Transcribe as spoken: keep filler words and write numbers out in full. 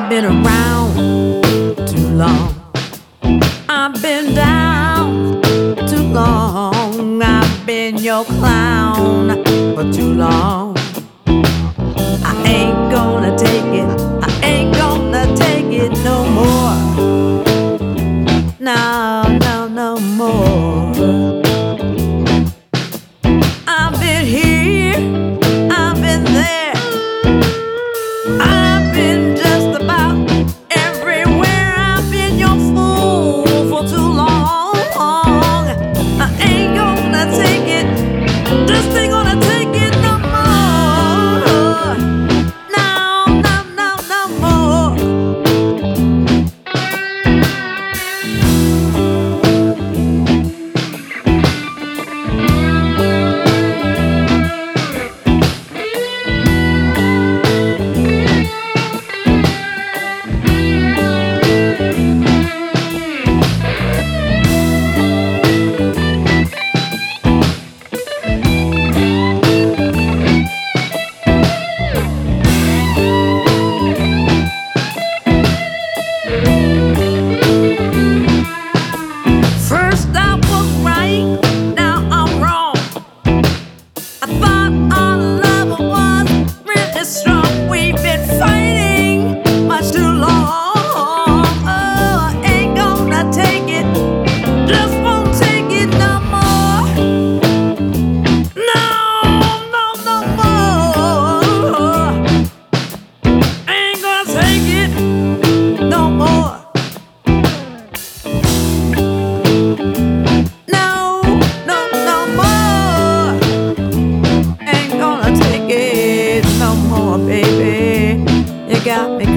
been around too long. I've been down too long. I've been your clown for too long. I ain't gonna take it. I ain't gonna take it no more. No, no, no more. I've been here. I've been there. I've been just about everywhere. I've been your fool for too long. I ain't gonna take it. Just ain't gonna take it no more. No, no, no, no more. First I was right, now I'm wrong. I thought our love was really strong. We've been fighting much too long. Oh, I ain't gonna take it, just won't take it no more. No, no, no more. Ain't gonna take it no more. No, no, no more. Ain't gonna take it no more, baby. You got me